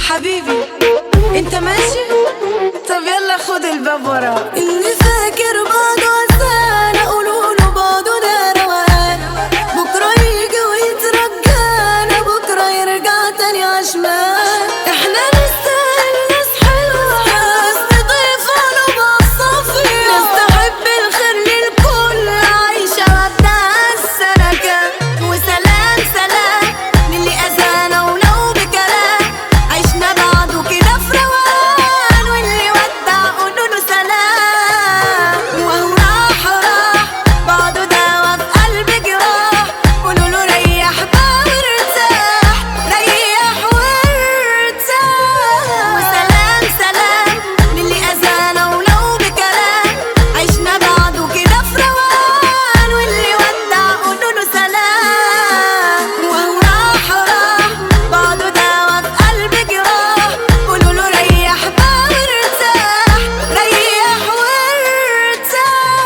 حبيبي انت ماشي؟ طب يلا خد الباب ورا. اللي فاكر بعضه عسانا قولوله بعضه ده روقان، بكره يجي ويترجانا، بكره يرجع تاني عشمان. احنا نستاهل ناس حلوه، ناس نضيفه قلوبها صافيه، ناس تحب الخير للكل، عايشه مبدأ السلكان. وسلام سلام للي اذانا ولو بكلام، عشنا بعده كده في روقان، واللي ودع قولوله سلام. وهو راح راح بعده دوا في قلب جراح، قولوله ريح بقى وارتاح، ريح وارتاح. وسلام سلام للي اذانا ولو بكلام، عشنا بعده كده في روقان، واللي ودع قولوله سلام. وهو راح راح بعده دوا في قلب جراح، قولوله ريح بقى وارتاح، ريح وارتاح.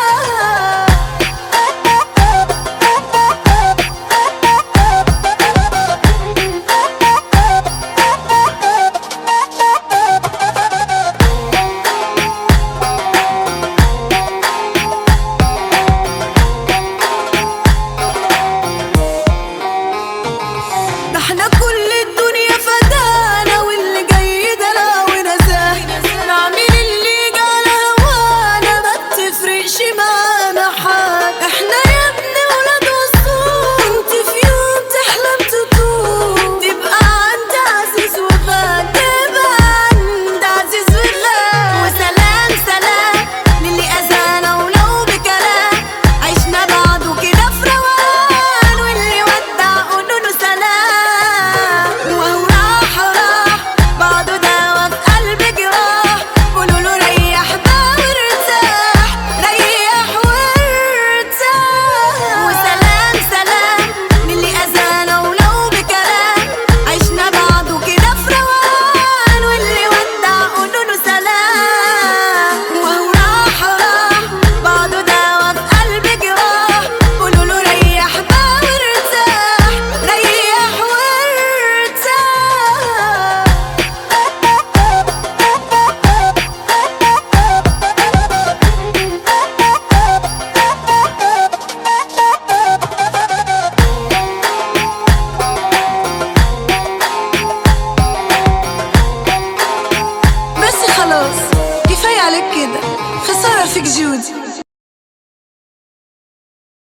ده احنا كل الدنيا فدانا، واللي جاي ده لا ونساه، نعمل اللي جال هوانا، ما بتفرقش معانا حاجة. احنا يا ابني ولاد اصول، كنت في يوم تحلم تطول، تبقى عند عزيز وغالي، تبقى عند عزيز وغالي. وسلام سلام للي اذانا ولو بكلام، عشنا بعده كده في روقان، واللي ودع قولوله سلام. وهو راح راح بعده دوا في قلب جراح، قولوله ريح بقى وارتاح، ريح وارتاح. وسلام سلام للي اذانا ولو بكلام، عشنا بعده كده في روقان، واللي ودع قولوله سلام. وهو راح راح بعده دوا في قلب جراح، قولوله ريح بقى وارتاح، ريح وارتاح. بس خلاص كفاية عليك كده، خسارة فيك جودي.